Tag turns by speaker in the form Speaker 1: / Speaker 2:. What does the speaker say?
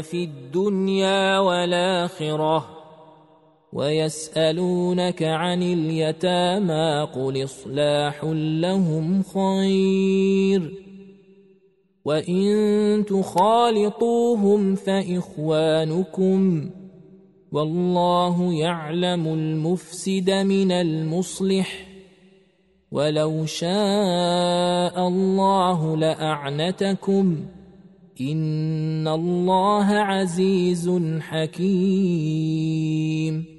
Speaker 1: في الدنيا والآخرة ويسألونك عن اليتامى قل إصلاح لهم خير وإن تخالطوهم فإخوانكم والله يعلم المفسد من المصلح ولو شاء الله لأعنتكم إن الله عزيز حكيم